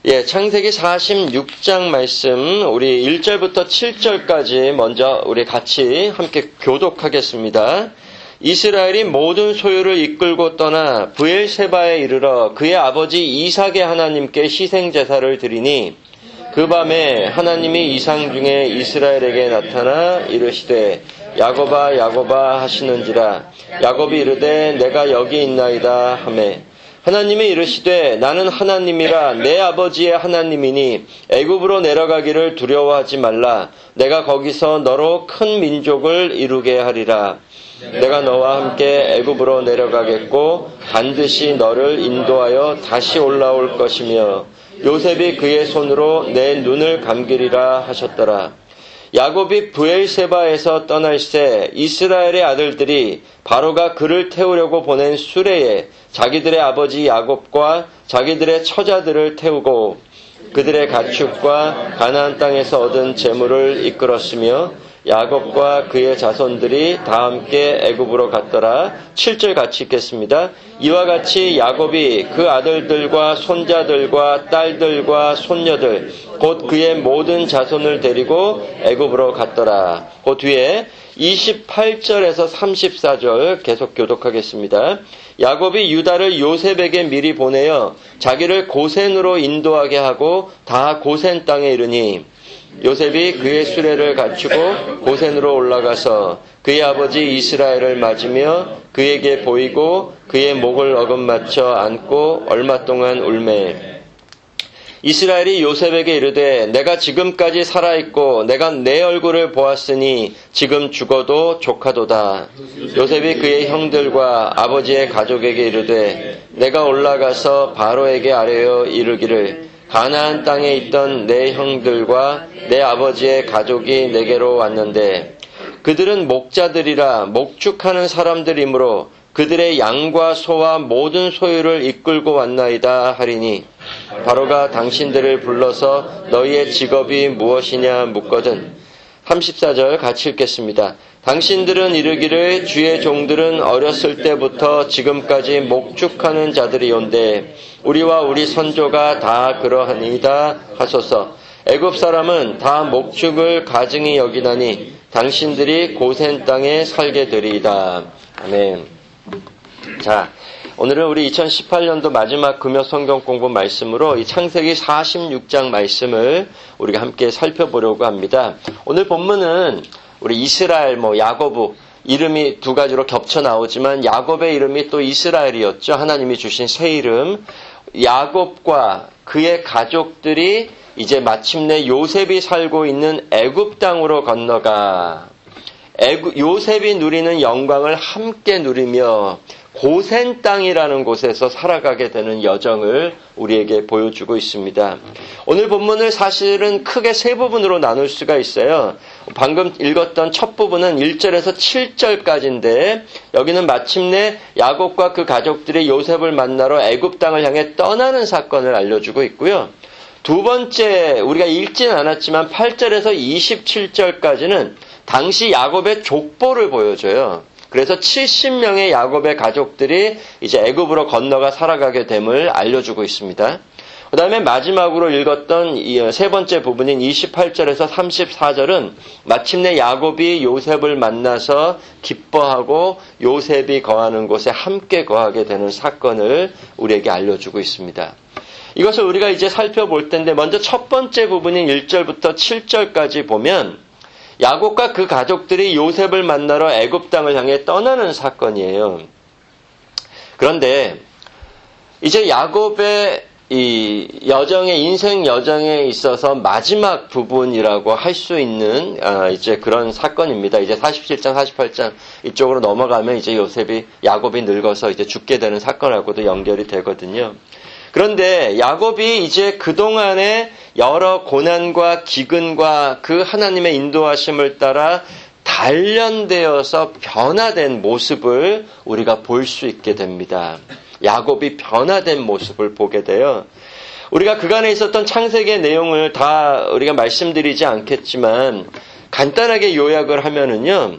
창세기 46장 말씀 우리 1절부터 7절까지 먼저 우리 같이 함께 교독하겠습니다. 이스라엘이 모든 소유를 이끌고 떠나 브엘세바에 이르러 그의 아버지 이삭의 하나님께 희생제사를 드리니 그 밤에 하나님이 이상 중에 이스라엘에게 나타나 이르시되 야곱아 야곱아 하시는지라. 야곱이 이르되 내가 여기 있나이다 하매 하나님이 이르시되 나는 하나님이라 내 아버지의 하나님이니 애굽으로 내려가기를 두려워하지 말라. 내가 거기서 너로 큰 민족을 이루게 하리라. 내가 너와 함께 애굽으로 내려가겠고 반드시 너를 인도하여 다시 올라올 것이며 요셉이 그의 손으로 내 눈을 감기리라 하셨더라. 야곱이 브엘세바에서 떠날새 이스라엘의 아들들이 바로가 그를 태우려고 보낸 수레에 자기들의 아버지 야곱과 자기들의 처자들을 태우고 그들의 가축과 가나안 땅에서 얻은 재물을 이끌었으며 야곱과 그의 자손들이 다 함께 애굽으로 갔더라. 7절 같이 읽겠습니다. 이와 같이 야곱이 그 아들들과 손자들과 딸들과 손녀들 곧 그의 모든 자손을 데리고 애굽으로 갔더라. 그 뒤에 28절에서 34절 계속 교독하겠습니다. 야곱이 유다를 요셉에게 미리 보내어 자기를 고센으로 인도하게 하고 다 고센 땅에 이르니 요셉이 그의 수레를 갖추고 고센으로 올라가서 그의 아버지 이스라엘을 맞으며 그에게 보이고 그의 목을 어금맞춰 안고 얼마 동안 울매 이스라엘이 요셉에게 이르되 내가 지금까지 살아있고 내가 내 얼굴을 보았으니 지금 죽어도 조카도다. 요셉이 그의 형들과 아버지의 가족에게 이르되 내가 올라가서 바로에게 아뢰어 이르기를 가나안 땅에 있던 내 형들과 내 아버지의 가족이 내게로 왔는데 그들은 목자들이라 목축하는 사람들이므로 그들의 양과 소와 모든 소유를 이끌고 왔나이다 하리니 바로가 당신들을 불러서 너희의 직업이 무엇이냐 묻거든. 34절 같이 읽겠습니다. 당신들은 이르기를 주의 종들은 어렸을 때부터 지금까지 목축하는 자들이온데 우리와 우리 선조가 다 그러하니이다 하소서. 애굽 사람은 다 목축을 가증히 여기나니 당신들이 고센 땅에 살게 되리이다. 아멘. 자, 오늘은 우리 2018년도 마지막 금요 성경 공부 말씀으로 이 창세기 46장 말씀을 우리가 함께 살펴보려고 합니다. 오늘 본문은 우리 이스라엘, 야고브, 이름이 두 가지로 겹쳐 나오지만 야곱의 이름이 또 이스라엘이었죠. 하나님이 주신 새 이름. 야곱과 그의 가족들이 이제 마침내 요셉이 살고 있는 애굽 땅으로 건너가 요셉이 누리는 영광을 함께 누리며 고센 땅이라는 곳에서 살아가게 되는 여정을 우리에게 보여주고 있습니다. 오늘 본문을 사실은 크게 세 부분으로 나눌 수가 있어요. 방금 읽었던 첫 부분은 1절에서 7절까지인데 여기는 마침내 야곱과 그 가족들이 요셉을 만나러 애굽 땅을 향해 떠나는 사건을 알려주고 있고요. 두 번째 우리가 읽지는 않았지만 8절에서 27절까지는 당시 야곱의 족보를 보여줘요. 그래서 70명의 야곱의 가족들이 이제 애굽으로 건너가 살아가게 됨을 알려주고 있습니다. 그 다음에 마지막으로 읽었던 이 세 번째 부분인 28절에서 34절은 마침내 야곱이 요셉을 만나서 기뻐하고 요셉이 거하는 곳에 함께 거하게 되는 사건을 우리에게 알려주고 있습니다. 이것을 우리가 이제 살펴볼 텐데 먼저 첫 번째 부분인 1절부터 7절까지 보면 야곱과 그 가족들이 요셉을 만나러 애굽 땅을 향해 떠나는 사건이에요. 그런데 이제 야곱의 이 인생 여정에 있어서 마지막 부분이라고 할 수 있는 이제 그런 사건입니다. 이제 47장, 48장 이쪽으로 넘어가면 이제 야곱이 늙어서 이제 죽게 되는 사건하고도 연결이 되거든요. 그런데 야곱이 이제 그동안의 여러 고난과 기근과 그 하나님의 인도하심을 따라 단련되어서 변화된 모습을 우리가 볼 수 있게 됩니다. 야곱이 변화된 모습을 보게 돼요. 우리가 그간에 있었던 창세기의 내용을 다 우리가 말씀드리지 않겠지만 간단하게 요약을 하면은요.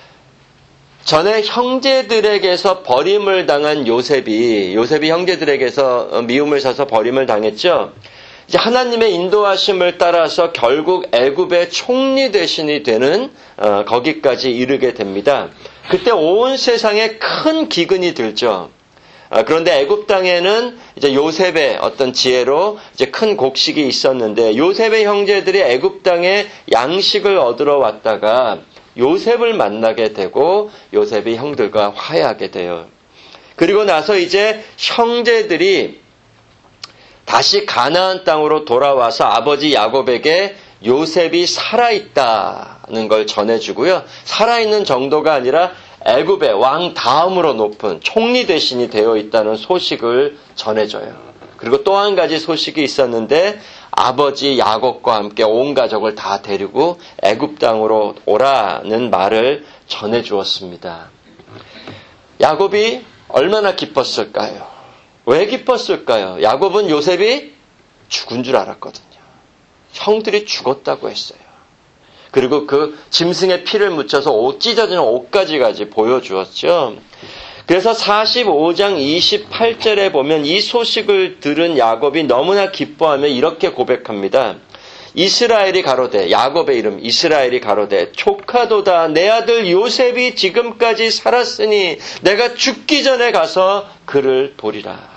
전에 형제들에게서 버림을 당한 요셉이 형제들에게서 미움을 사서 버림을 당했죠. 이제 하나님의 인도하심을 따라서 결국 애굽의 총리 대신이 되는 거기까지 이르게 됩니다. 그때 온 세상에 큰 기근이 들죠. 그런데 애굽 땅에는 이제 요셉의 어떤 지혜로 이제 큰 곡식이 있었는데 요셉의 형제들이 애굽 땅에 양식을 얻으러 왔다가 요셉을 만나게 되고 요셉이 형들과 화해하게 돼요. 그리고 나서 이제 형제들이 다시 가나안 땅으로 돌아와서 아버지 야곱에게 요셉이 살아있다는 걸 전해주고요. 살아있는 정도가 아니라 애굽의 왕 다음으로 높은 총리 대신이 되어 있다는 소식을 전해줘요. 그리고 또 한 가지 소식이 있었는데 아버지 야곱과 함께 온 가족을 다 데리고 애굽 땅으로 오라는 말을 전해주었습니다. 야곱이 얼마나 기뻤을까요? 왜 기뻤을까요? 야곱은 요셉이 죽은 줄 알았거든요. 형들이 죽었다고 했어요. 그리고 그 짐승의 피를 묻혀서 찢어지는 옷까지 보여주었죠. 그래서 45장 28절에 보면 이 소식을 들은 야곱이 너무나 기뻐하며 이렇게 고백합니다. 이스라엘이 가로되, 야곱의 이름 이스라엘이 가로되, 조카도다 내 아들 요셉이 지금까지 살았으니 내가 죽기 전에 가서 그를 보리라.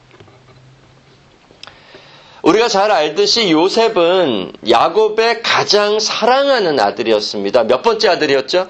우리가 잘 알듯이 요셉은 야곱의 가장 사랑하는 아들이었습니다. 몇 번째 아들이었죠?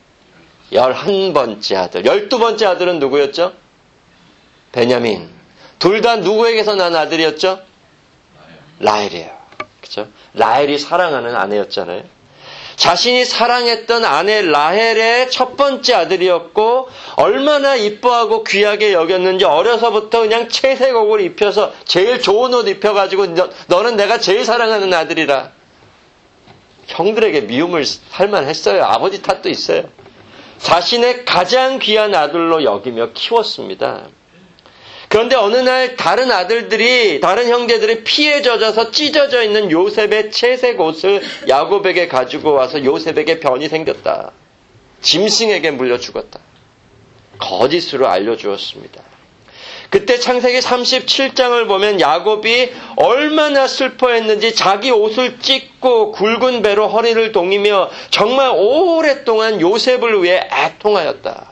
11번째 아들. 12번째 아들은 누구였죠? 베냐민. 둘 다 누구에게서 난 아들이었죠? 라헬이에요. 그렇죠? 라헬이 사랑하는 아내였잖아요. 자신이 사랑했던 아내 라헬의 첫 번째 아들이었고 얼마나 이뻐하고 귀하게 여겼는지 어려서부터 그냥 채색옷을 입혀서 제일 좋은 옷 입혀가지고 너는 내가 제일 사랑하는 아들이라. 형들에게 미움을 살만했어요. 아버지 탓도 있어요. 자신의 가장 귀한 아들로 여기며 키웠습니다. 그런데 어느 날 다른 형제들이 피에 젖어서 찢어져 있는 요셉의 채색 옷을 야곱에게 가지고 와서 요셉에게 변이 생겼다. 짐승에게 물려 죽었다. 거짓으로 알려주었습니다. 그때 창세기 37장을 보면 야곱이 얼마나 슬퍼했는지 자기 옷을 찢고 굵은 배로 허리를 동이며 정말 오랫동안 요셉을 위해 애통하였다.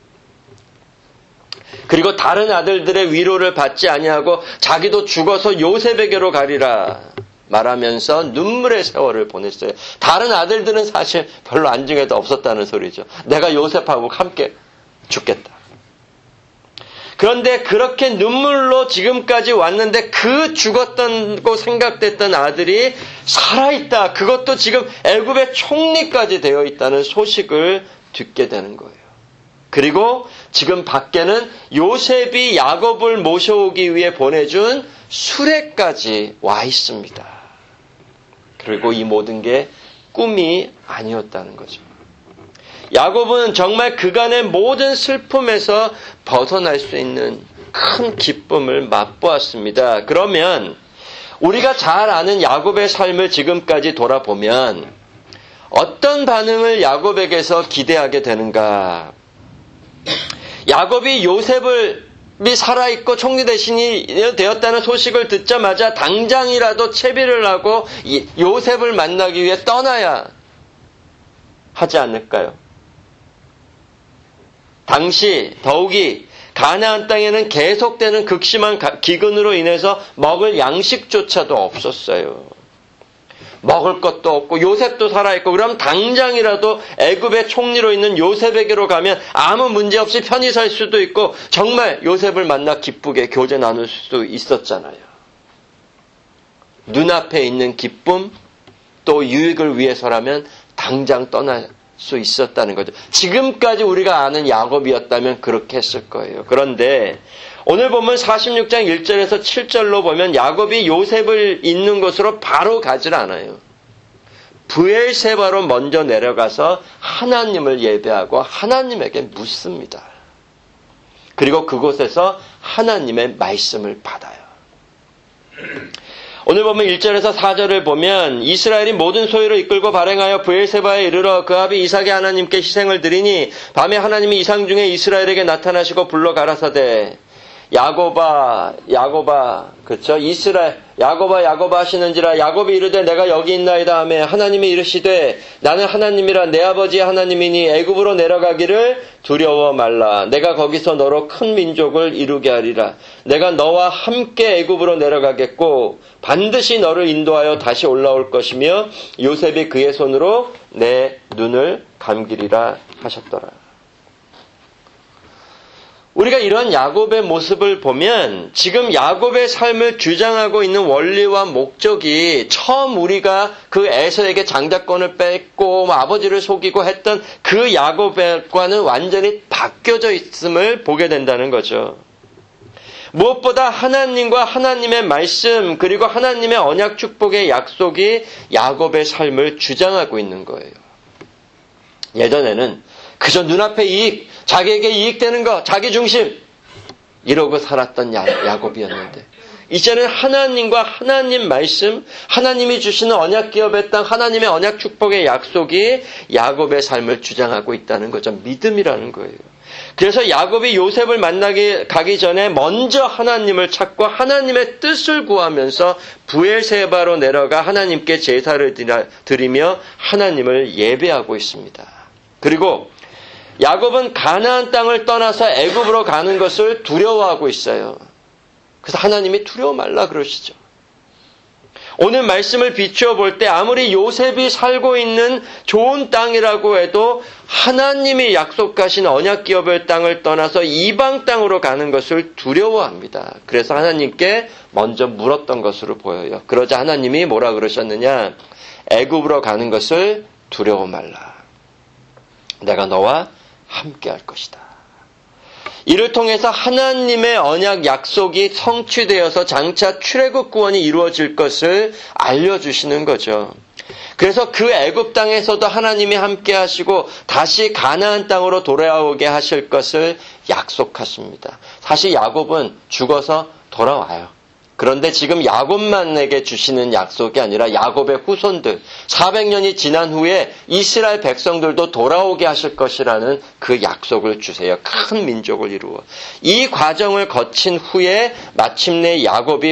그리고 다른 아들들의 위로를 받지 아니하고 자기도 죽어서 요셉에게로 가리라 말하면서 눈물의 세월을 보냈어요. 다른 아들들은 사실 별로 안중에도 없었다는 소리죠. 내가 요셉하고 함께 죽겠다. 그런데 그렇게 눈물로 지금까지 왔는데 그 죽었다고 생각됐던 아들이 살아있다. 그것도 지금 애굽의 총리까지 되어 있다는 소식을 듣게 되는 거예요. 그리고 지금 밖에는 요셉이 야곱을 모셔오기 위해 보내준 수레까지 와 있습니다. 그리고 이 모든 게 꿈이 아니었다는 거죠. 야곱은 정말 그간의 모든 슬픔에서 벗어날 수 있는 큰 기쁨을 맛보았습니다. 그러면 우리가 잘 아는 야곱의 삶을 지금까지 돌아보면 어떤 반응을 야곱에게서 기대하게 되는가? 야곱이 요셉이 살아있고 총리 대신이 되었다는 소식을 듣자마자 당장이라도 채비를 하고 요셉을 만나기 위해 떠나야 하지 않을까요? 당시 더욱이 가나안 땅에는 계속되는 극심한 기근으로 인해서 먹을 양식조차도 없었어요. 먹을 것도 없고 요셉도 살아있고 그럼 당장이라도 애굽의 총리로 있는 요셉에게로 가면 아무 문제 없이 편히 살 수도 있고 정말 요셉을 만나 기쁘게 교제 나눌 수도 있었잖아요. 눈앞에 있는 기쁨 또 유익을 위해서라면 당장 떠날 수 있었다는 거죠. 지금까지 우리가 아는 야곱이었다면 그렇게 했을 거예요. 그런데 오늘 보면 46장 1절에서 7절로 보면 야곱이 요셉을 있는 곳으로 바로 가질 않아요. 브엘세바로 먼저 내려가서 하나님을 예배하고 하나님에게 묻습니다. 그리고 그곳에서 하나님의 말씀을 받아요. 오늘 보면 1절에서 4절을 보면 이스라엘이 모든 소유를 이끌고 발행하여 브엘세바에 이르러 그 아비 이삭의 하나님께 희생을 드리니 밤에 하나님이 이상 중에 이스라엘에게 나타나시고 불러 가라사대 야곱아 그렇죠? 이스라엘 야곱아 하시는지라 야곱이 이르되 내가 여기 있나이다 하며 하나님이 이르시되 나는 하나님이라 내 아버지 하나님이니 애굽으로 내려가기를 두려워 말라. 내가 거기서 너로 큰 민족을 이루게 하리라. 내가 너와 함께 애굽으로 내려가겠고 반드시 너를 인도하여 다시 올라올 것이며 요셉이 그의 손으로 내 눈을 감기리라 하셨더라. 우리가 이런 야곱의 모습을 보면 지금 야곱의 삶을 주장하고 있는 원리와 목적이 처음 우리가 그 에서에게 장자권을 뺏고 아버지를 속이고 했던 그 야곱과는 완전히 바뀌어져 있음을 보게 된다는 거죠. 무엇보다 하나님과 하나님의 말씀 그리고 하나님의 언약 축복의 약속이 야곱의 삶을 주장하고 있는 거예요. 예전에는 그저 눈앞의 이익, 자기에게 이익되는 것, 자기 중심 이러고 살았던 야곱이었는데 이제는 하나님과 하나님 말씀, 하나님이 주시는 언약 기업의 땅, 하나님의 언약 축복의 약속이 야곱의 삶을 주장하고 있다는 거죠. 믿음이라는 거예요. 그래서 야곱이 요셉을 만나기 가기 전에 먼저 하나님을 찾고 하나님의 뜻을 구하면서 부엘세바로 내려가 하나님께 제사를 드리며 하나님을 예배하고 있습니다. 그리고 야곱은 가나안 땅을 떠나서 애굽으로 가는 것을 두려워하고 있어요. 그래서 하나님이 두려워 말라 그러시죠. 오늘 말씀을 비추어 볼 때 아무리 요셉이 살고 있는 좋은 땅이라고 해도 하나님이 약속하신 언약 기업의 땅을 떠나서 이방 땅으로 가는 것을 두려워합니다. 그래서 하나님께 먼저 물었던 것으로 보여요. 그러자 하나님이 뭐라 그러셨느냐? 애굽으로 가는 것을 두려워 말라. 내가 너와 함께 할 것이다. 이를 통해서 하나님의 언약 약속이 성취되어서 장차 출애굽 구원이 이루어질 것을 알려주시는 거죠. 그래서 그 애굽 땅에서도 하나님이 함께 하시고 다시 가나안 땅으로 돌아오게 하실 것을 약속하십니다. 사실 야곱은 죽어서 돌아와요. 그런데 지금 야곱만에게 주시는 약속이 아니라 야곱의 후손들 400년이 지난 후에 이스라엘 백성들도 돌아오게 하실 것이라는 그 약속을 주세요. 큰 민족을 이루어. 이 과정을 거친 후에 마침내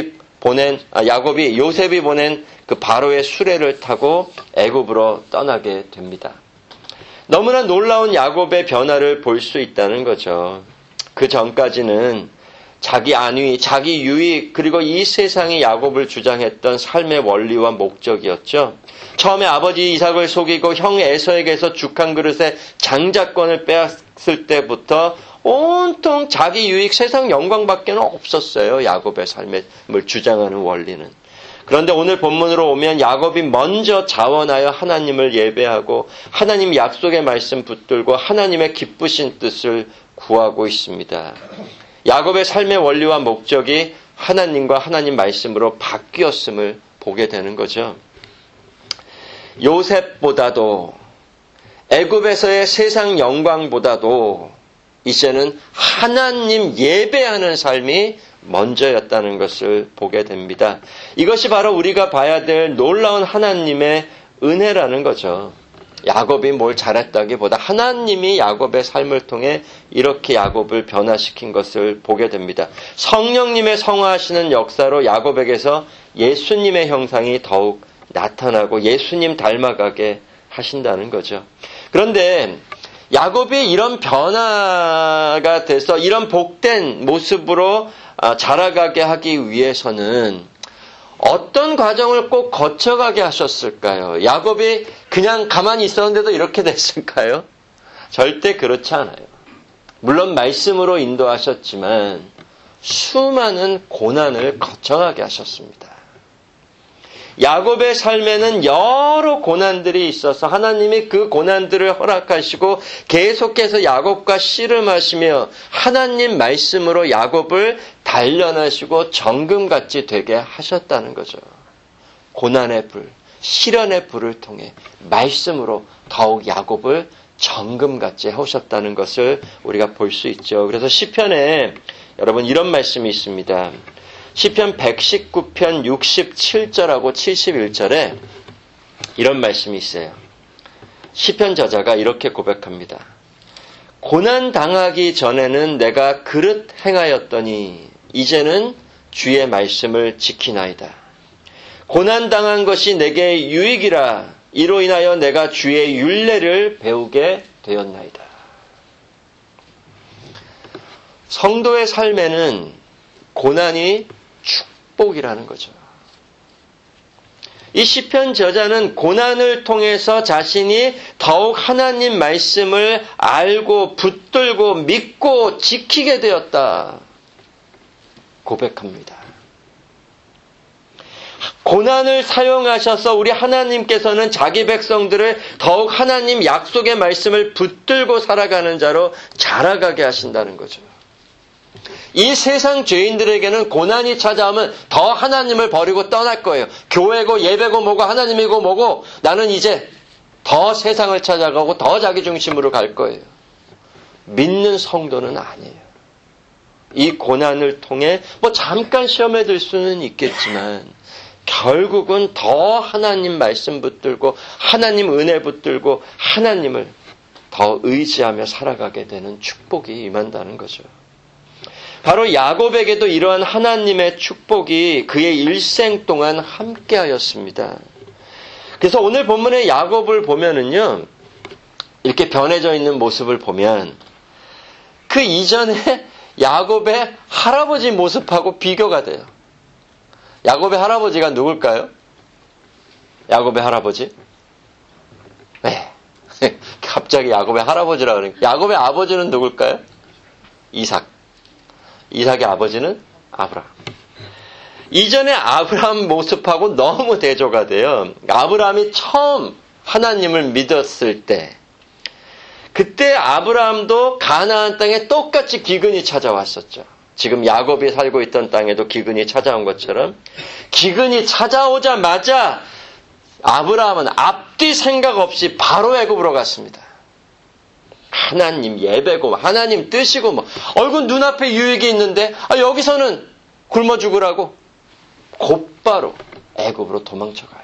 요셉이 보낸 그 바로의 수레를 타고 애굽으로 떠나게 됩니다. 너무나 놀라운 야곱의 변화를 볼 수 있다는 거죠. 그 전까지는 자기 안위, 자기 유익, 그리고 이 세상이 야곱을 주장했던 삶의 원리와 목적이었죠. 처음에 아버지 이삭을 속이고 형 에서에게서 죽 한 그릇에 장자권을 빼앗을 때부터 온통 자기 유익, 세상 영광밖에 없었어요. 야곱의 삶을 주장하는 원리는. 그런데 오늘 본문으로 오면 야곱이 먼저 자원하여 하나님을 예배하고 하나님 약속의 말씀 붙들고 하나님의 기쁘신 뜻을 구하고 있습니다. 야곱의 삶의 원리와 목적이 하나님과 하나님 말씀으로 바뀌었음을 보게 되는 거죠. 요셉보다도 애굽에서의 세상 영광보다도 이제는 하나님 예배하는 삶이 먼저였다는 것을 보게 됩니다. 이것이 바로 우리가 봐야 될 놀라운 하나님의 은혜라는 거죠. 야곱이 뭘 잘했다기보다 하나님이 야곱의 삶을 통해 이렇게 야곱을 변화시킨 것을 보게 됩니다. 성령님의 성화하시는 역사로 야곱에게서 예수님의 형상이 더욱 나타나고 예수님 닮아가게 하신다는 거죠. 그런데 야곱이 이런 변화가 돼서 이런 복된 모습으로 자라가게 하기 위해서는 어떤 과정을 꼭 거쳐가게 하셨을까요? 야곱이 그냥 가만히 있었는데도 이렇게 됐을까요? 절대 그렇지 않아요. 물론 말씀으로 인도하셨지만 수많은 고난을 거쳐가게 하셨습니다. 야곱의 삶에는 여러 고난들이 있어서 하나님이 그 고난들을 허락하시고 계속해서 야곱과 씨름하시며 하나님 말씀으로 야곱을 단련하시고 정금같이 되게 하셨다는 거죠. 고난의 불, 시련의 불을 통해 말씀으로 더욱 야곱을 정금같이 해오셨다는 것을 우리가 볼 수 있죠. 그래서 시편에 여러분 이런 말씀이 있습니다. 시편 119편 67절하고 71절에 이런 말씀이 있어요. 시편 저자가 이렇게 고백합니다. 고난 당하기 전에는 내가 그릇 행하였더니 이제는 주의 말씀을 지키나이다. 고난 당한 것이 내게 유익이라 이로 인하여 내가 주의 율례를 배우게 되었나이다. 성도의 삶에는 고난이 축복이라는 거죠. 이 시편 저자는 고난을 통해서 자신이 더욱 하나님 말씀을 알고 붙들고 믿고 지키게 되었다 고백합니다. 고난을 사용하셔서 우리 하나님께서는 자기 백성들을 더욱 하나님 약속의 말씀을 붙들고 살아가는 자로 자라가게 하신다는 거죠. 이 세상 죄인들에게는 고난이 찾아오면 더 하나님을 버리고 떠날 거예요. 교회고 예배고 뭐고 하나님이고 뭐고 나는 이제 더 세상을 찾아가고 더 자기 중심으로 갈 거예요. 믿는 성도는 아니에요. 이 고난을 통해 뭐 잠깐 시험에 들 수는 있겠지만 결국은 더 하나님 말씀 붙들고 하나님 은혜 붙들고 하나님을 더 의지하며 살아가게 되는 축복이 임한다는 거죠. 바로 야곱에게도 이러한 하나님의 축복이 그의 일생 동안 함께하였습니다. 그래서 오늘 본문의 야곱을 보면은요, 이렇게 변해져 있는 모습을 보면 그 이전에 야곱의 할아버지 모습하고 비교가 돼요. 야곱의 할아버지가 누굴까요? 야곱의 할아버지? 네. 갑자기 야곱의 할아버지라 그러니까. 야곱의 아버지는 누굴까요? 이삭. 이삭의 아버지는 아브라함. 이전에 아브라함 모습하고 너무 대조가 돼요. 아브라함이 처음 하나님을 믿었을 때, 그때 아브라함도 가나안 땅에 똑같이 기근이 찾아왔었죠. 지금 야곱이 살고 있던 땅에도 기근이 찾아온 것처럼 기근이 찾아오자마자 아브라함은 앞뒤 생각 없이 바로 애굽으로 갔습니다. 하나님 예배고 하나님 뜻이고 뭐 얼굴 눈앞에 유익이 있는데 여기서는 굶어 죽으라고 곧바로 애굽으로 도망쳐가요.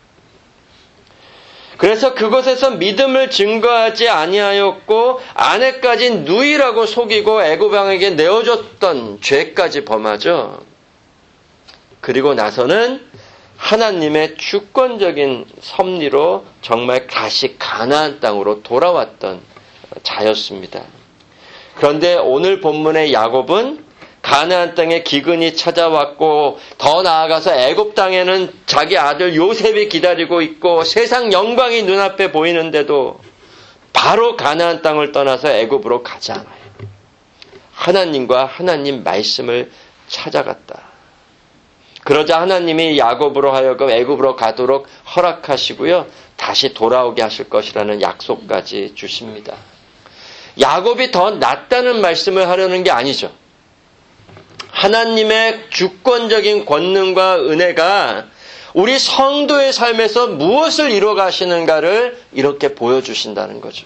그래서 그곳에서 믿음을 증거하지 아니하였고 아내까지 누이라고 속이고 애굽 왕에게 내어줬던 죄까지 범하죠. 그리고 나서는 하나님의 주권적인 섭리로 정말 다시 가나안 땅으로 돌아왔던 자였습니다. 그런데 오늘 본문의 야곱은 가나안 땅에 기근이 찾아왔고 더 나아가서 애굽 땅에는 자기 아들 요셉이 기다리고 있고 세상 영광이 눈앞에 보이는데도 바로 가나안 땅을 떠나서 애굽으로 가지 않아요. 하나님과 하나님 말씀을 찾아갔다. 그러자 하나님이 야곱으로 하여금 애굽으로 가도록 허락하시고요. 다시 돌아오게 하실 것이라는 약속까지 주십니다. 야곱이 더 낫다는 말씀을 하려는 게 아니죠. 하나님의 주권적인 권능과 은혜가 우리 성도의 삶에서 무엇을 이루어가시는가를 이렇게 보여주신다는 거죠.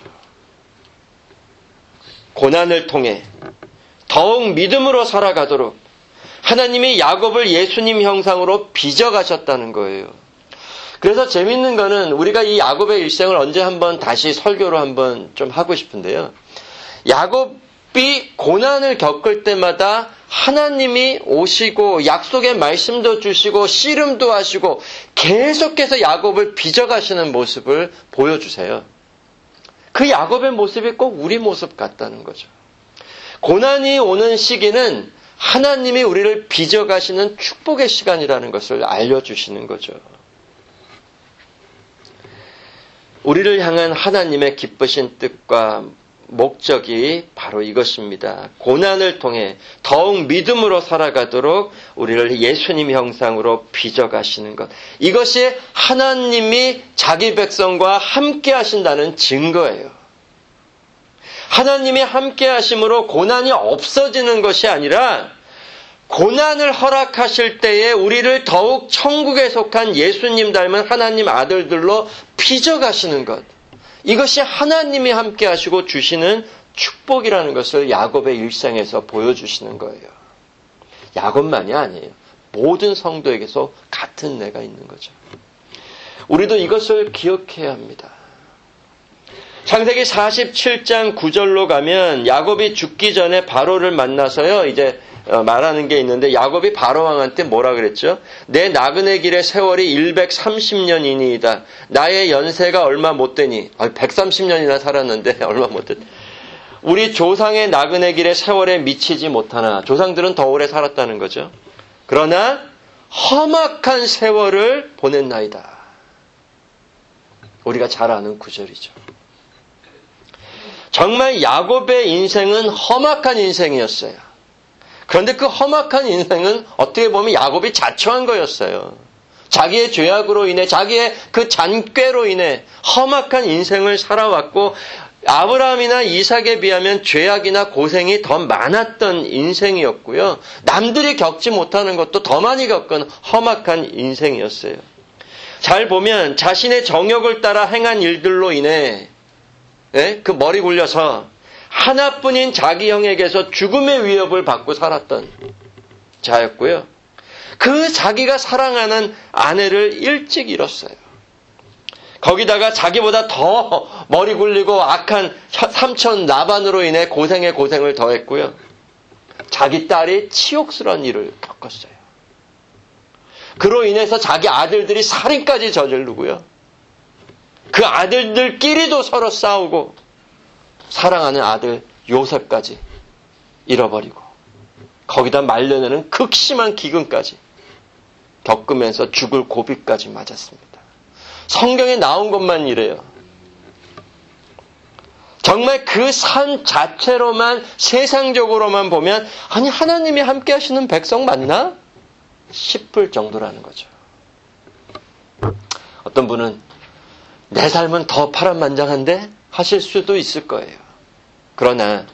고난을 통해 더욱 믿음으로 살아가도록 하나님이 야곱을 예수님 형상으로 빚어가셨다는 거예요. 그래서 재밌는 거는 우리가 이 야곱의 일생을 언제 한번 다시 설교로 한번 좀 하고 싶은데요. 야곱이 고난을 겪을 때마다 하나님이 오시고 약속의 말씀도 주시고 씨름도 하시고 계속해서 야곱을 빚어가시는 모습을 보여주세요. 그 야곱의 모습이 꼭 우리 모습 같다는 거죠. 고난이 오는 시기는 하나님이 우리를 빚어가시는 축복의 시간이라는 것을 알려주시는 거죠. 우리를 향한 하나님의 기쁘신 뜻과 목적이 바로 이것입니다. 고난을 통해 더욱 믿음으로 살아가도록 우리를 예수님 형상으로 빚어가시는 것. 이것이 하나님이 자기 백성과 함께 하신다는 증거예요. 하나님이 함께 하심으로 고난이 없어지는 것이 아니라 고난을 허락하실 때에 우리를 더욱 천국에 속한 예수님 닮은 하나님 아들들로 빚어가시는 것. 이것이 하나님이 함께 하시고 주시는 축복이라는 것을 야곱의 일생에서 보여주시는 거예요. 야곱만이 아니에요. 모든 성도에게서 같은 은혜가 있는 거죠. 우리도 이것을 기억해야 합니다. 창세기 47장 9절로 가면 야곱이 죽기 전에 바로를 만나서요. 이제 말하는 게 있는데 야곱이 바로 왕한테 뭐라 그랬죠? 내 나그네 길의 세월이 130년이니이다. 나의 연세가 얼마 못 되니 130년이나 살았는데 얼마 못 되니 우리 조상의 나그네 길의 세월에 미치지 못하나 조상들은 더 오래 살았다는 거죠. 그러나 험악한 세월을 보냈나이다. 우리가 잘 아는 구절이죠. 정말 야곱의 인생은 험악한 인생이었어요. 그런데 그 험악한 인생은 어떻게 보면 야곱이 자초한 거였어요. 자기의 죄악으로 인해 자기의 그 잔꾀로 인해 험악한 인생을 살아왔고 아브라함이나 이삭에 비하면 죄악이나 고생이 더 많았던 인생이었고요. 남들이 겪지 못하는 것도 더 많이 겪은 험악한 인생이었어요. 잘 보면 자신의 정욕을 따라 행한 일들로 인해 그 머리 굴려서 하나뿐인 자기 형에게서 죽음의 위협을 받고 살았던 자였고요. 그 자기가 사랑하는 아내를 일찍 잃었어요. 거기다가 자기보다 더 머리 굴리고 악한 삼촌 라반으로 인해 고생에 고생을 더했고요. 자기 딸이 치욕스러운 일을 겪었어요. 그로 인해서 자기 아들들이 살인까지 저지르고요. 그 아들들끼리도 서로 싸우고 사랑하는 아들 요셉까지 잃어버리고 거기다 말려내는 극심한 기근까지 겪으면서 죽을 고비까지 맞았습니다. 성경에 나온 것만 이래요. 정말 그 삶 자체로만 세상적으로만 보면 아니 하나님이 함께 하시는 백성 맞나? 싶을 정도라는 거죠. 어떤 분은 내 삶은 더 파란만장한데 하실 수도 있을 거예요. 그러나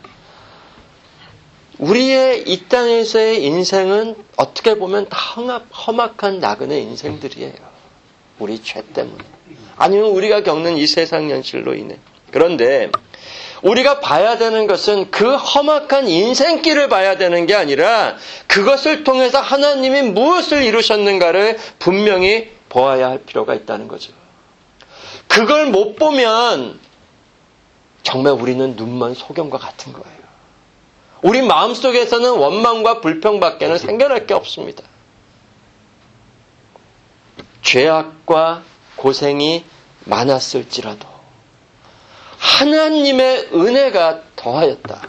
우리의 이 땅에서의 인생은 어떻게 보면 다 험악한 나그네 인생들이에요. 우리 죄 때문에. 아니면 우리가 겪는 이 세상 현실로 인해. 그런데 우리가 봐야 되는 것은 그 험악한 인생길을 봐야 되는 게 아니라 그것을 통해서 하나님이 무엇을 이루셨는가를 분명히 보아야 할 필요가 있다는 거죠. 그걸 못 보면 정말 우리는 눈먼 소경과 같은 거예요. 우리 마음속에서는 원망과 불평밖에는 생겨날 게 없습니다. 죄악과 고생이 많았을지라도 하나님의 은혜가 더하였다.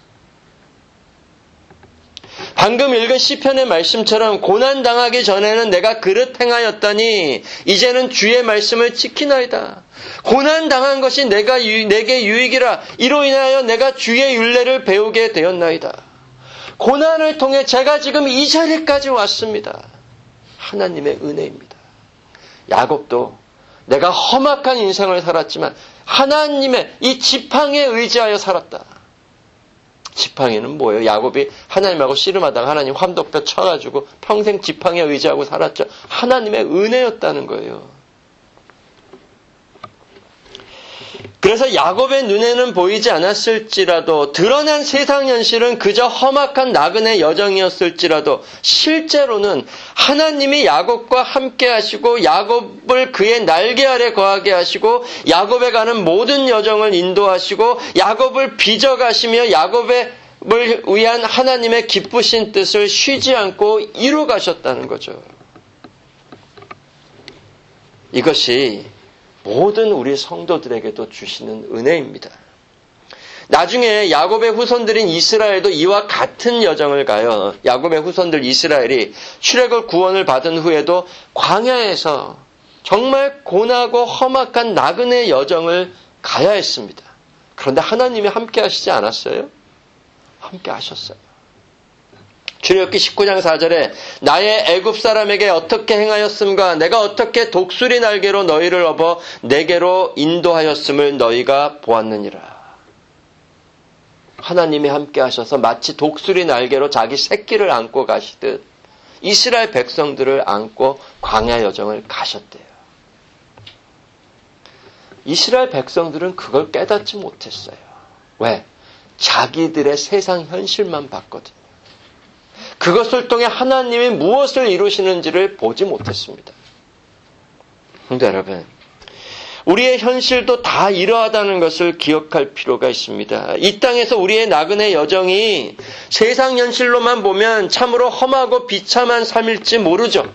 방금 읽은 시편의 말씀처럼 고난당하기 전에는 내가 그릇 행하였더니 이제는 주의 말씀을 지키나이다. 고난당한 것이 내게 유익이라. 이로 인하여 내가 주의 율례를 배우게 되었나이다. 고난을 통해 제가 지금 이 자리까지 왔습니다. 하나님의 은혜입니다. 야곱도 내가 험악한 인생을 살았지만 하나님의 이 지팡이에 의지하여 살았다. 지팡이는 뭐예요? 야곱이 하나님하고 씨름하다가 하나님 화독뼈 쳐가지고 평생 지팡이에 의지하고 살았죠. 하나님의 은혜였다는 거예요. 그래서 야곱의 눈에는 보이지 않았을지라도 드러난 세상 현실은 그저 험악한 나그네 여정이었을지라도 실제로는 하나님이 야곱과 함께 하시고 야곱을 그의 날개 아래 거하게 하시고 야곱에 가는 모든 여정을 인도하시고 야곱을 빚어가시며 야곱을 위한 하나님의 기쁘신 뜻을 쉬지 않고 이루 가셨다는 거죠. 이것이 모든 우리 성도들에게도 주시는 은혜입니다. 나중에 야곱의 후손들인 이스라엘도 이와 같은 여정을 가요. 야곱의 후손들 이스라엘이 출애굽 구원을 받은 후에도 광야에서 정말 고나고 험악한 나그네 여정을 가야 했습니다. 그런데 하나님이 함께 하시지 않았어요? 함께 하셨어요. 출애굽기 19장 4절에 나의 애굽 사람에게 어떻게 행하였음과 내가 어떻게 독수리 날개로 너희를 업어 내게로 인도하였음을 너희가 보았느니라. 하나님이 함께 하셔서 마치 독수리 날개로 자기 새끼를 안고 가시듯 이스라엘 백성들을 안고 광야 여정을 가셨대요. 이스라엘 백성들은 그걸 깨닫지 못했어요. 왜? 자기들의 세상 현실만 봤거든요. 그것을 통해 하나님이 무엇을 이루시는지를 보지 못했습니다. 근데 여러분, 우리의 현실도 다 이러하다는 것을 기억할 필요가 있습니다. 이 땅에서 우리의 나그네 여정이 세상 현실로만 보면 참으로 험하고 비참한 삶일지 모르죠.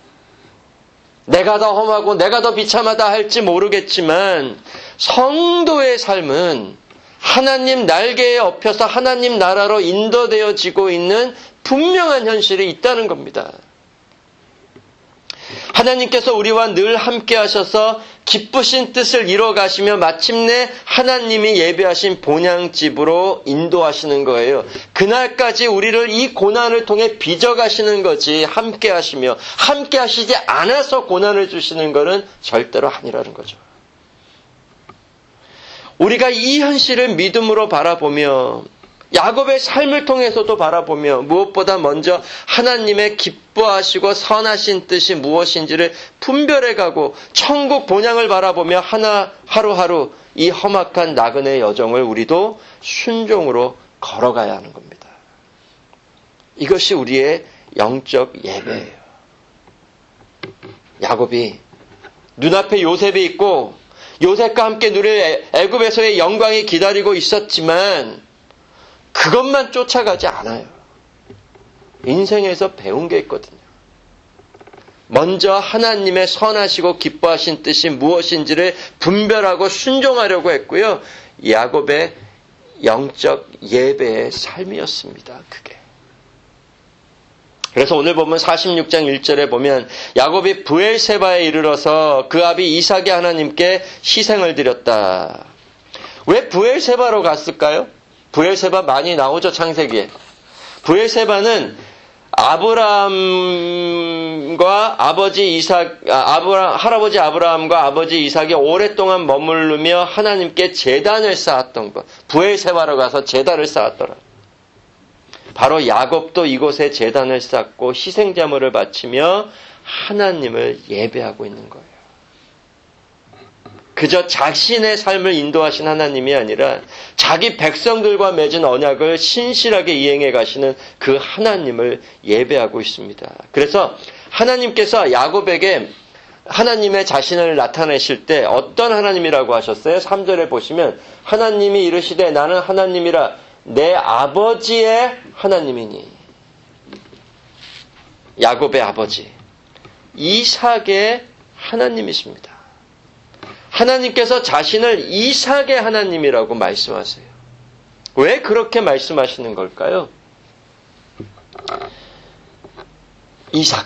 내가 더 험하고 내가 더 비참하다 할지 모르겠지만 성도의 삶은 하나님 날개에 업혀서 하나님 나라로 인도되어지고 있는 분명한 현실이 있다는 겁니다. 하나님께서 우리와 늘 함께 하셔서 기쁘신 뜻을 이뤄가시며 마침내 하나님이 예비하신 본향집으로 인도하시는 거예요. 그날까지 우리를 이 고난을 통해 빚어가시는 거지 함께 하시며 함께 하시지 않아서 고난을 주시는 것은 절대로 아니라는 거죠. 우리가 이 현실을 믿음으로 바라보며 야곱의 삶을 통해서도 바라보며 무엇보다 먼저 하나님의 기뻐하시고 선하신 뜻이 무엇인지를 분별해가고 천국 본향을 바라보며 하루하루 이 험악한 나그네 여정을 우리도 순종으로 걸어가야 하는 겁니다. 이것이 우리의 영적 예배예요. 야곱이 눈앞에 요셉이 있고 요셉과 함께 누릴 애굽에서의 영광이 기다리고 있었지만 그것만 쫓아가지 않아요. 인생에서 배운 게 있거든요. 먼저 하나님의 선하시고 기뻐하신 뜻이 무엇인지를 분별하고 순종하려고 했고요. 야곱의 영적 예배의 삶이었습니다. 그게. 그래서 오늘 보면 46장 1절에 보면 야곱이 브엘세바에 이르러서 그 아비 이삭의 하나님께 희생을 드렸다. 왜 브엘세바로 갔을까요? 브엘세바 많이 나오죠, 창세기에. 브엘세바는 아브라함과 할아버지 아브라함과 아버지 이삭이 오랫동안 머무르며 하나님께 제단을 쌓았던 것. 브엘세바로 가서 제단을 쌓았더라. 바로 야곱도 이곳에 제단을 쌓고 희생자물을 바치며 하나님을 예배하고 있는 거예요. 그저 자신의 삶을 인도하신 하나님이 아니라 자기 백성들과 맺은 언약을 신실하게 이행해 가시는 그 하나님을 예배하고 있습니다. 그래서 하나님께서 야곱에게 하나님의 자신을 나타내실 때 어떤 하나님이라고 하셨어요? 3절에 보시면 하나님이 이르시되 나는 하나님이라 내 아버지의 하나님이니. 야곱의 아버지 이삭의 하나님이십니다. 하나님께서 자신을 이삭의 하나님이라고 말씀하세요. 왜 그렇게 말씀하시는 걸까요? 이삭.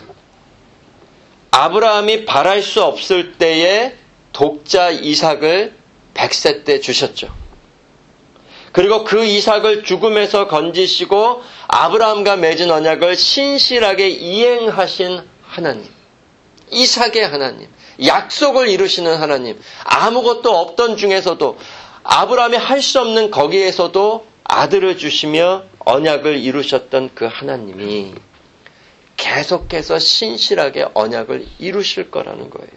아브라함이 바랄 수 없을 때에 독자 이삭을 100세 때 주셨죠. 그리고 그 이삭을 죽음에서 건지시고 아브라함과 맺은 언약을 신실하게 이행하신 하나님. 이삭의 하나님. 약속을 이루시는 하나님. 아무것도 없던 중에서도 아브라함이 할 수 없는 거기에서도 아들을 주시며 언약을 이루셨던 그 하나님이 계속해서 신실하게 언약을 이루실 거라는 거예요.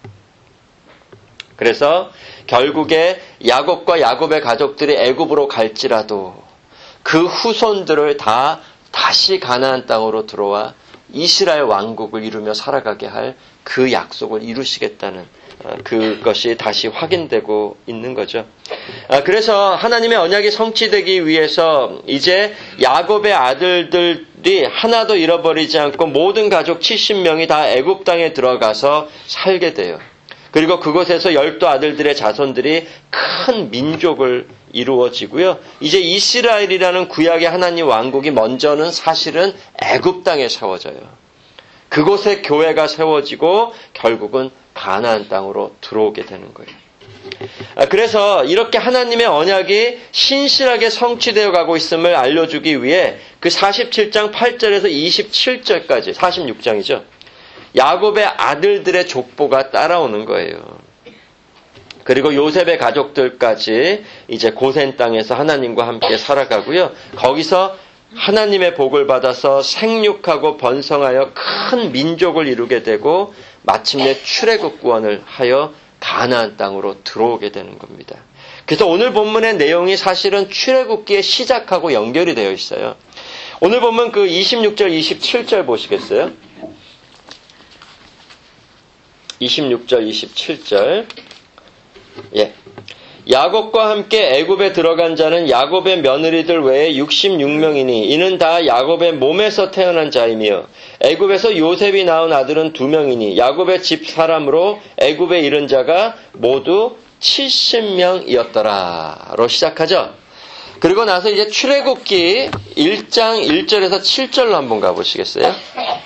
그래서 결국에 야곱과 야곱의 가족들이 애굽으로 갈지라도 그 후손들을 다시 가나안 땅으로 들어와 이스라엘 왕국을 이루며 살아가게 할 그 약속을 이루시겠다는 그것이 다시 확인되고 있는 거죠. 그래서 하나님의 언약이 성취되기 위해서 이제 야곱의 아들들이 하나도 잃어버리지 않고 모든 가족 70명이 다 애굽 땅에 들어가서 살게 돼요. 그리고 그곳에서 12 아들들의 자손들이 큰 민족을 이루어지고요. 이제 이스라엘이라는 구약의 하나님 왕국이 먼저는 사실은 애굽 땅에 세워져요. 그곳에 교회가 세워지고 결국은 가나안 땅으로 들어오게 되는 거예요. 그래서 이렇게 하나님의 언약이 신실하게 성취되어 가고 있음을 알려주기 위해 그 47장 8절에서 27절까지 46장이죠. 야곱의 아들들의 족보가 따라오는 거예요. 그리고 요셉의 가족들까지 이제 고센 땅에서 하나님과 함께 살아가고요. 거기서 하나님의 복을 받아서 생육하고 번성하여 큰 민족을 이루게 되고 마침내 출애굽 구원을 하여 가나안 땅으로 들어오게 되는 겁니다. 그래서 오늘 본문의 내용이 사실은 출애굽기에 시작하고 연결이 되어 있어요. 오늘 보면 그 26절, 27절 보시겠어요? 26절, 27절 예. 야곱과 함께 애굽에 들어간 자는 야곱의 며느리들 외에 66명이니 이는 다 야곱의 몸에서 태어난 자이며 애굽에서 요셉이 낳은 아들은 2명이니 야곱의 집 사람으로 애굽에 이른 자가 모두 70명이었더라로 시작하죠. 그리고 나서 이제 출애굽기 1장 1절에서 7절로 한번 가보시겠어요?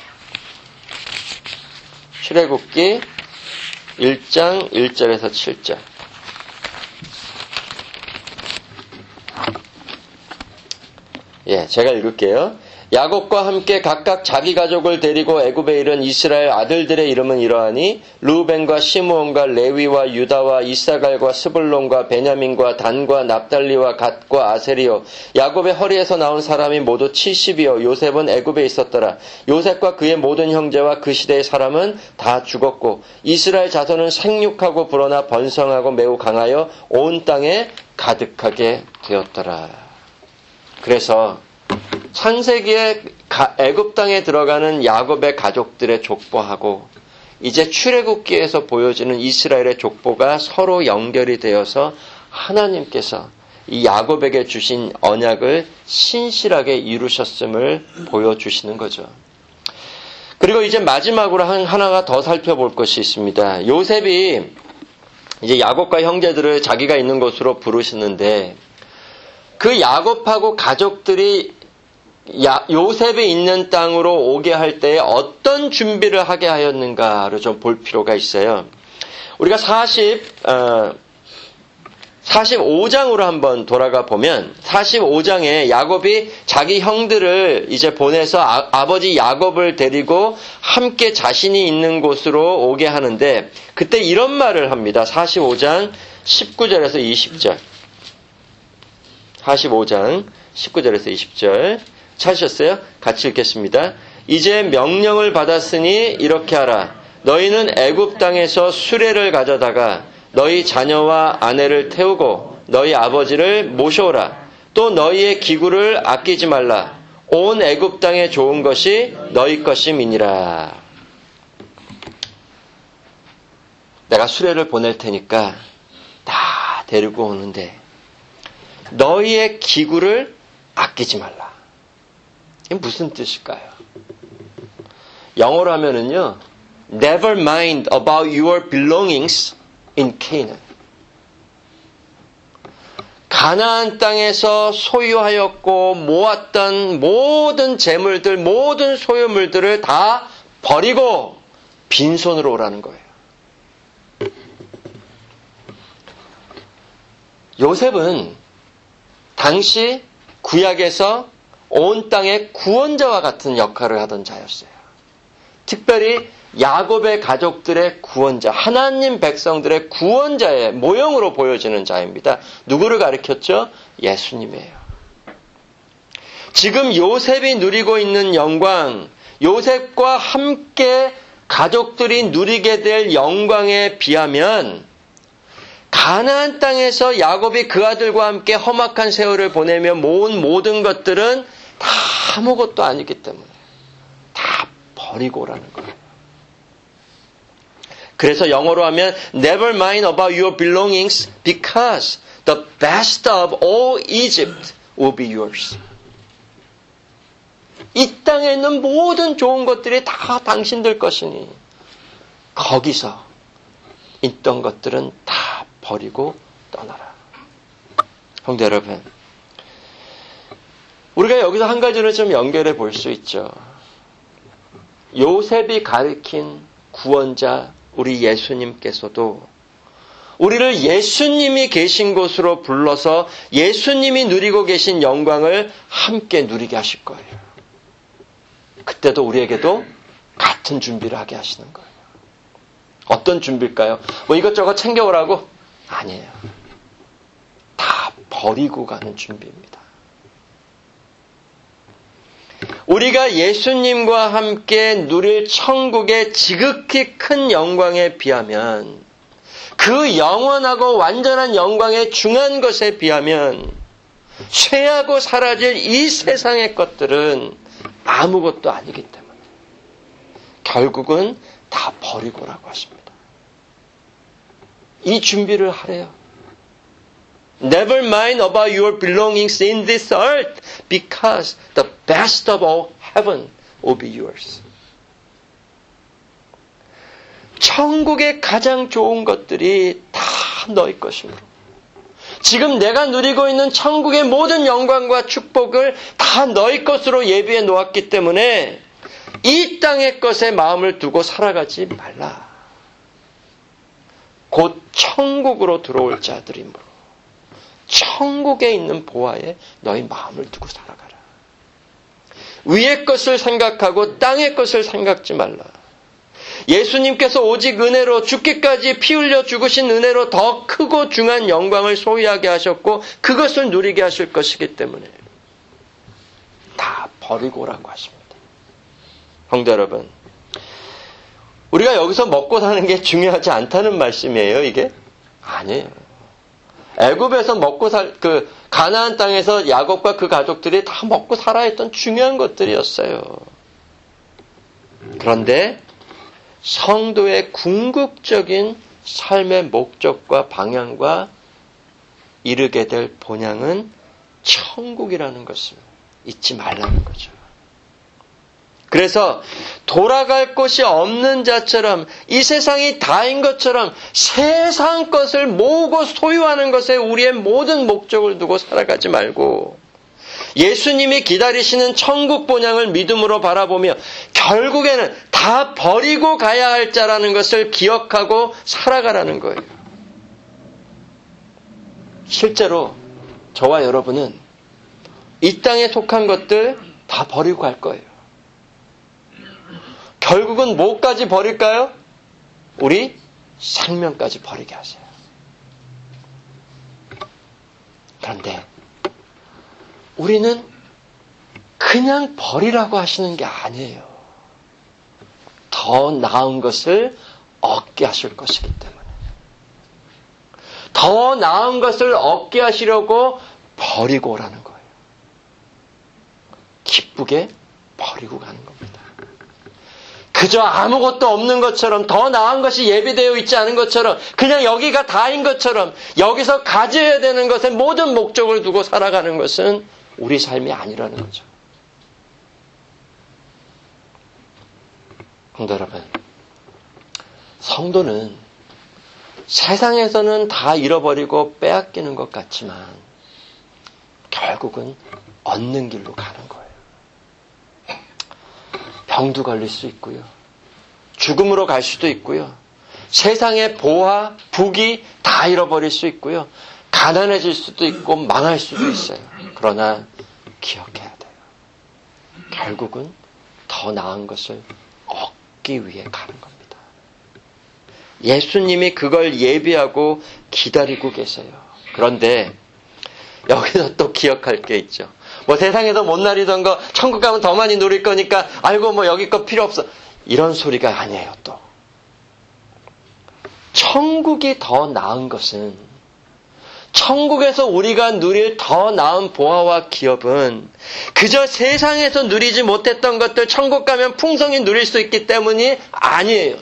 출애굽기 1장 1절에서 7절. 예, 제가 읽을게요. 야곱과 함께 각각 자기 가족을 데리고 애굽에 이른 이스라엘 아들들의 이름은 이러하니 르우벤과 시므온과 레위와 유다와 이사갈과 스불론과 베냐민과 단과 납달리와 갓과 아세리요. 야곱의 허리에서 나온 사람이 모두 70이요. 요셉은 애굽에 있었더라. 요셉과 그의 모든 형제와 그 시대의 사람은 다 죽었고 이스라엘 자손은 생육하고 불어나 번성하고 매우 강하여 온 땅에 가득하게 되었더라. 그래서 창세기에 애굽 땅에 들어가는 야곱의 가족들의 족보하고 이제 출애굽기에서 보여지는 이스라엘의 족보가 서로 연결이 되어서 하나님께서 이 야곱에게 주신 언약을 신실하게 이루셨음을 보여주시는 거죠. 그리고 이제 마지막으로 하나가 더 살펴볼 것이 있습니다. 요셉이 이제 야곱과 형제들을 자기가 있는 곳으로 부르시는데 그 야곱하고 가족들이 요셉이 있는 땅으로 오게 할 때에 어떤 준비를 하게 하였는가를 좀 볼 필요가 있어요. 우리가 45장으로 한번 돌아가 보면 45장에 야곱이 자기 형들을 이제 보내서 아버지 야곱을 데리고 함께 자신이 있는 곳으로 오게 하는데 그때 이런 말을 합니다. 45장 19절에서 20절. 45장 19절에서 20절 찾으셨어요? 같이 읽겠습니다. 이제 명령을 받았으니 이렇게 하라. 너희는 애굽 땅에서 수레를 가져다가 너희 자녀와 아내를 태우고 너희 아버지를 모셔오라. 또 너희의 기구를 아끼지 말라. 온 애굽 땅에 좋은 것이 너희 것임이니라. 내가 수레를 보낼 테니까 다 데리고 오는데 너희의 기구를 아끼지 말라. 이게 무슨 뜻일까요? 영어로 하면은요, Never mind about your belongings in Canaan. 가나안 땅에서 소유하였고 모았던 모든 재물들, 모든 소유물들을 다 버리고 빈손으로 오라는 거예요. 요셉은 당시 구약에서 온 땅의 구원자와 같은 역할을 하던 자였어요. 특별히 야곱의 가족들의 구원자, 하나님 백성들의 구원자의 모형으로 보여지는 자입니다. 누구를 가리켰죠? 예수님이에요. 지금 요셉이 누리고 있는 영광, 요셉과 함께 가족들이 누리게 될 영광에 비하면 가나안 땅에서 야곱이 그 아들과 함께 험악한 세월을 보내며 모은 모든 것들은 다 아무것도 아니기 때문에 다 버리고 오라는 거예요. 그래서 영어로 하면 Never mind about your belongings because the best of all Egypt will be yours. 이 땅에 있는 모든 좋은 것들이 다 당신들 것이니 거기서 있던 것들은 다 버리고 떠나라. 형제 여러분, 우리가 여기서 한 가지를 좀 연결해 볼 수 있죠. 요셉이 가리킨 구원자 우리 예수님께서도 우리를 예수님이 계신 곳으로 불러서 예수님이 누리고 계신 영광을 함께 누리게 하실 거예요. 그때도 우리에게도 같은 준비를 하게 하시는 거예요. 어떤 준비일까요? 뭐 이것저것 챙겨오라고? 아니에요. 다 버리고 가는 준비입니다. 우리가 예수님과 함께 누릴 천국의 지극히 큰 영광에 비하면, 그 영원하고 완전한 영광의 중한 것에 비하면 쇠하고 사라질 이 세상의 것들은 아무것도 아니기 때문에 결국은 다 버리고 오라고 하십니다. 이 준비를 하래요. Never mind about your belongings in this earth, because the best of all heaven will be yours. 천국의 가장 좋은 것들이 다 너희 것이므로 지금 내가 누리고 있는 천국의 모든 영광과 축복을 다 너희 것으로 예비해 놓았기 때문에 이 땅의 것에 마음을 두고 살아가지 말라. 곧 천국으로 들어올 자들이므로 천국에 있는 보화에 너희 마음을 두고 살아가라. 위의 것을 생각하고 땅의 것을 생각지 말라. 예수님께서 오직 은혜로 죽기까지 피 흘려 죽으신 은혜로 더 크고 중한 영광을 소유하게 하셨고 그것을 누리게 하실 것이기 때문에 다 버리고 오라고 하십니다. 성도 여러분, 우리가 여기서 먹고 사는 게 중요하지 않다는 말씀이에요, 이게? 아니에요. 애굽에서 먹고 가나안 땅에서 야곱과 그 가족들이 다 먹고 살아야 했던 중요한 것들이었어요. 그런데 성도의 궁극적인 삶의 목적과 방향과 이르게 될 본향은 천국이라는 것을 잊지 말라는 거죠. 그래서 돌아갈 곳이 없는 자처럼 이 세상이 다인 것처럼 세상 것을 모으고 소유하는 것에 우리의 모든 목적을 두고 살아가지 말고 예수님이 기다리시는 천국 본향을 믿음으로 바라보며 결국에는 다 버리고 가야 할 자라는 것을 기억하고 살아가라는 거예요. 실제로 저와 여러분은 이 땅에 속한 것들 다 버리고 갈 거예요. 결국은 뭐까지 버릴까요? 우리 생명까지 버리게 하세요. 그런데 우리는 그냥 버리라고 하시는 게 아니에요. 더 나은 것을 얻게 하실 것이기 때문에. 더 나은 것을 얻게 하시려고 버리고 오라는 거예요. 기쁘게 버리고 가는 겁니다. 그저 아무것도 없는 것처럼 더 나은 것이 예비되어 있지 않은 것처럼 그냥 여기가 다인 것처럼 여기서 가져야 되는 것에 모든 목적을 두고 살아가는 것은 우리 삶이 아니라는 거죠. 성도 여러분, 성도는 세상에서는 다 잃어버리고 빼앗기는 것 같지만 결국은 얻는 길로 가는 거예요. 병도 걸릴 수 있고요. 죽음으로 갈 수도 있고요. 세상의 보화, 부귀 다 잃어버릴 수 있고요. 가난해질 수도 있고 망할 수도 있어요. 그러나 기억해야 돼요. 결국은 더 나은 것을 얻기 위해 가는 겁니다. 예수님이 그걸 예비하고 기다리고 계세요. 그런데 여기서 또 기억할 게 있죠. 뭐 세상에서 못 누리던 거 천국 가면 더 많이 누릴 거니까 아이고 뭐 여기 거 필요 없어. 이런 소리가 아니에요. 또 천국이 더 나은 것은 천국에서 우리가 누릴 더 나은 보화와 기업은 그저 세상에서 누리지 못했던 것들 천국 가면 풍성히 누릴 수 있기 때문이 아니에요.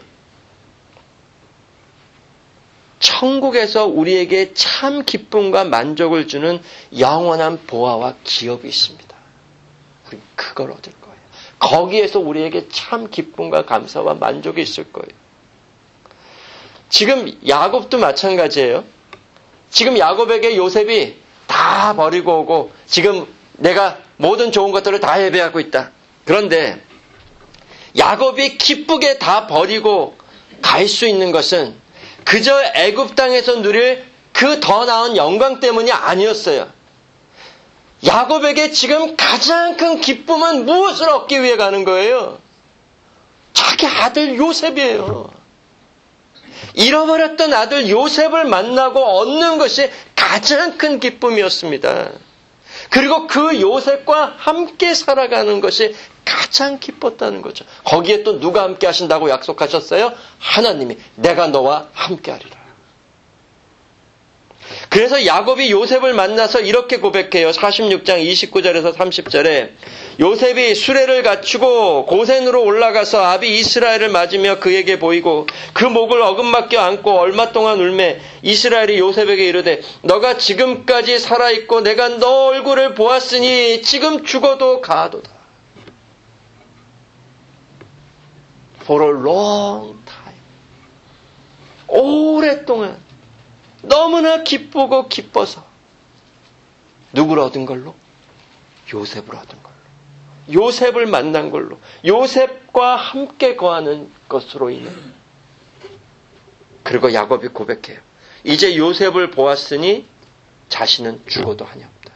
천국에서 우리에게 참 기쁨과 만족을 주는 영원한 보화와 기업이 있습니다. 우린 그걸 얻을 거예요. 거기에서 우리에게 참 기쁨과 감사와 만족이 있을 거예요. 지금 야곱도 마찬가지예요. 지금 야곱에게 요셉이 다 버리고 오고 지금 내가 모든 좋은 것들을 다 예배하고 있다. 그런데 야곱이 기쁘게 다 버리고 갈 수 있는 것은 그저 애굽 땅에서 누릴 그 더 나은 영광 때문이 아니었어요. 야곱에게 지금 가장 큰 기쁨은 무엇을 얻기 위해 가는 거예요? 자기 아들 요셉이에요. 잃어버렸던 아들 요셉을 만나고 얻는 것이 가장 큰 기쁨이었습니다. 그리고 그 요셉과 함께 살아가는 것이 가장 기뻤다는 거죠. 거기에 또 누가 함께 하신다고 약속하셨어요? 하나님이 내가 너와 함께 하리라. 그래서 야곱이 요셉을 만나서 이렇게 고백해요. 46장 29절에서 30절에 요셉이 수레를 갖추고 고센으로 올라가서 아비 이스라엘을 맞으며 그에게 보이고 그 목을 어금맞게 안고 얼마 동안 울매 이스라엘이 요셉에게 이르되 너가 지금까지 살아있고 내가 너 얼굴을 보았으니 지금 죽어도 가도다. For a long time. 오랫동안 너무나 기쁘고 기뻐서 누구를 얻은 걸로? 요셉을 얻은 걸로. 요셉을 만난 걸로. 요셉과 함께 거하는 것으로 인해. 그리고 야곱이 고백해요. 이제 요셉을 보았으니 자신은 죽어도 한이 없다.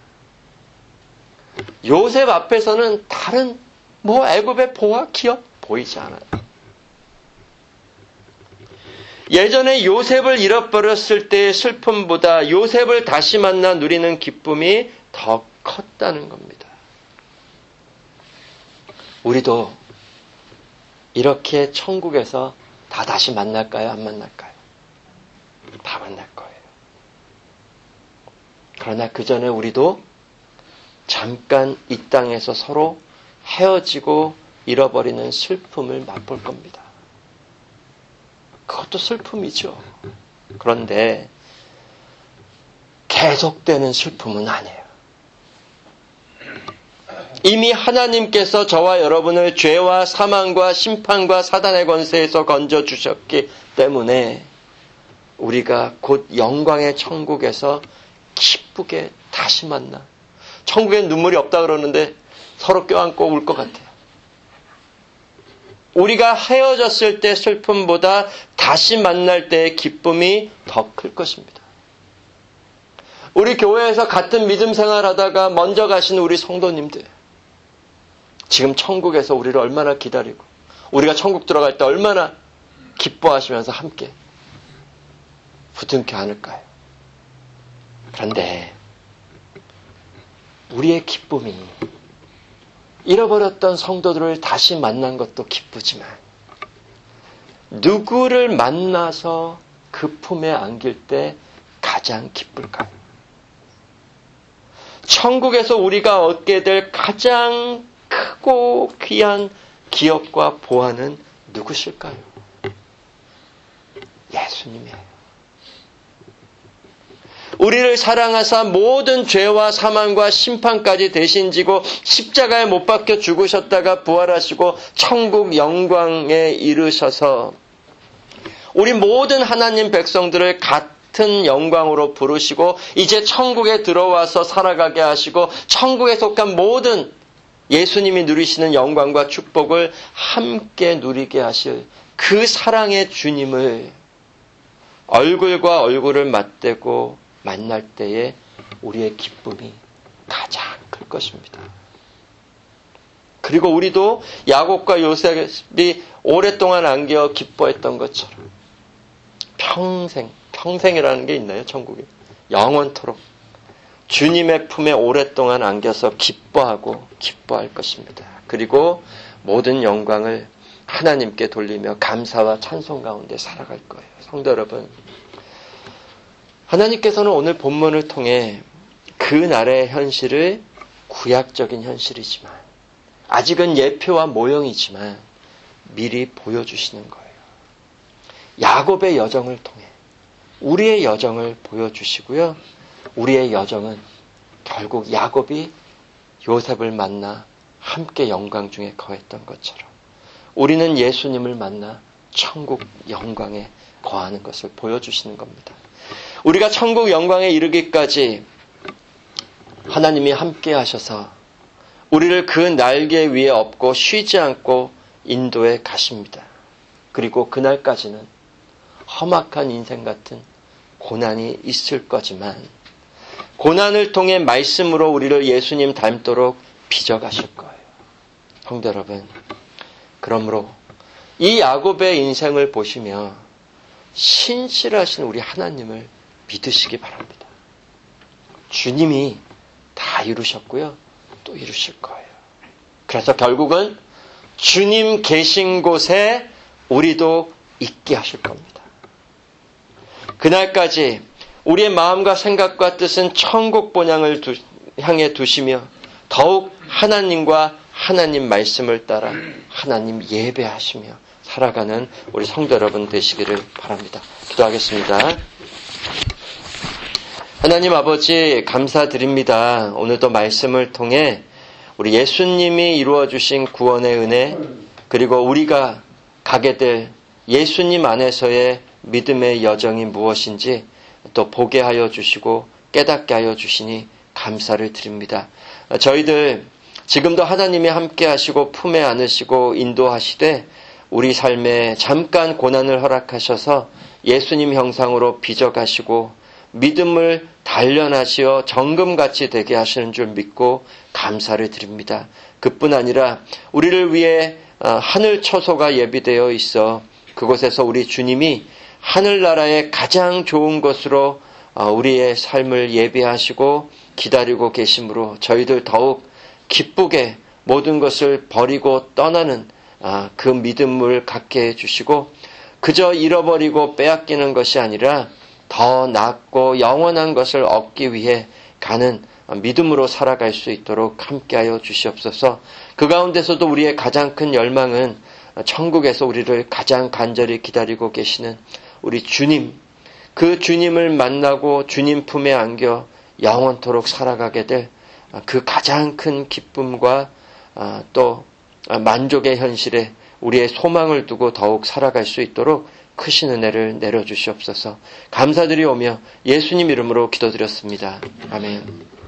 요셉 앞에서는 다른 애굽의 보화, 기업 보이지 않아요. 예전에 요셉을 잃어버렸을 때의 슬픔보다 요셉을 다시 만나 누리는 기쁨이 더 컸다는 겁니다. 우리도 이렇게 천국에서 다 다시 만날까요? 안 만날까요? 다 만날 거예요. 그러나 그 전에 우리도 잠깐 이 땅에서 서로 헤어지고 잃어버리는 슬픔을 맛볼 겁니다. 그것도 슬픔이죠. 그런데 계속되는 슬픔은 아니에요. 이미 하나님께서 저와 여러분을 죄와 사망과 심판과 사단의 권세에서 건져주셨기 때문에 우리가 곧 영광의 천국에서 기쁘게 다시 만나. 천국엔 눈물이 없다 그러는데 서로 껴안고 울 것 같아요. 우리가 헤어졌을 때 슬픔보다 다시 만날 때의 기쁨이 더 클 것입니다. 우리 교회에서 같은 믿음 생활하다가 먼저 가신 우리 성도님들, 지금 천국에서 우리를 얼마나 기다리고 우리가 천국 들어갈 때 얼마나 기뻐하시면서 함께 부둥켜 안을까요? 그런데 우리의 기쁨이 잃어버렸던 성도들을 다시 만난 것도 기쁘지만 누구를 만나서 그 품에 안길 때 가장 기쁠까요? 천국에서 우리가 얻게 될 가장 크고 귀한 기업과 보화는 누구실까요? 예수님이에요. 우리를 사랑하사 모든 죄와 사망과 심판까지 대신 지고 십자가에 못 박혀 죽으셨다가 부활하시고 천국 영광에 이르셔서 우리 모든 하나님 백성들을 같은 영광으로 부르시고 이제 천국에 들어와서 살아가게 하시고 천국에 속한 모든 예수님이 누리시는 영광과 축복을 함께 누리게 하실 그 사랑의 주님을 얼굴과 얼굴을 맞대고 만날 때에 우리의 기쁨이 가장 클 것입니다. 그리고 우리도 야곱과 요셉이 오랫동안 안겨 기뻐했던 것처럼 평생이라는 게 있나요? 천국에. 영원토록 주님의 품에 오랫동안 안겨서 기뻐할 것입니다. 그리고 모든 영광을 하나님께 돌리며 감사와 찬송 가운데 살아갈 거예요. 성도 여러분, 하나님께서는 오늘 본문을 통해 그 날의 현실을 구약적인 현실이지만 아직은 예표와 모형이지만 미리 보여주시는 거예요. 야곱의 여정을 통해 우리의 여정을 보여주시고요. 우리의 여정은 결국 야곱이 요셉을 만나 함께 영광 중에 거했던 것처럼 우리는 예수님을 만나 천국 영광에 거하는 것을 보여주시는 겁니다. 우리가 천국 영광에 이르기까지 하나님이 함께 하셔서 우리를 그 날개 위에 업고 쉬지 않고 인도해 가십니다. 그리고 그날까지는 험악한 인생 같은 고난이 있을 거지만 고난을 통해 말씀으로 우리를 예수님 닮도록 빚어가실 거예요. 성도 여러분, 그러므로 이 야곱의 인생을 보시며 신실하신 우리 하나님을 믿으시기 바랍니다. 주님이 다 이루셨고요. 또 이루실 거예요. 그래서 결국은 주님 계신 곳에 우리도 있게 하실 겁니다. 그날까지 우리의 마음과 생각과 뜻은 천국 본향을 향해 두시며 더욱 하나님과 하나님 말씀을 따라 하나님 예배하시며 살아가는 우리 성도 여러분 되시기를 바랍니다. 기도하겠습니다. 하나님 아버지 감사드립니다. 오늘도 말씀을 통해 우리 예수님이 이루어주신 구원의 은혜, 그리고 우리가 가게 될 예수님 안에서의 믿음의 여정이 무엇인지 또 보게 하여 주시고 깨닫게 하여 주시니 감사를 드립니다. 저희들 지금도 하나님이 함께 하시고 품에 안으시고 인도하시되 우리 삶에 잠깐 고난을 허락하셔서 예수님 형상으로 빚어가시고 믿음을 단련하시어 정금같이 되게 하시는 줄 믿고 감사를 드립니다. 그뿐 아니라 우리를 위해 하늘 처소가 예비되어 있어 그곳에서 우리 주님이 하늘나라의 가장 좋은 것으로 우리의 삶을 예비하시고 기다리고 계시므로 저희들 더욱 기쁘게 모든 것을 버리고 떠나는 그 믿음을 갖게 해주시고 그저 잃어버리고 빼앗기는 것이 아니라 더 낫고 영원한 것을 얻기 위해 가는 믿음으로 살아갈 수 있도록 함께하여 주시옵소서. 그 가운데서도 우리의 가장 큰 열망은 천국에서 우리를 가장 간절히 기다리고 계시는 우리 주님, 그 주님을 만나고 주님 품에 안겨 영원토록 살아가게 될 그 가장 큰 기쁨과 또 만족의 현실에 우리의 소망을 두고 더욱 살아갈 수 있도록 크신 은혜를 내려주시옵소서. 감사드리오며 예수님 이름으로 기도드렸습니다. 아멘.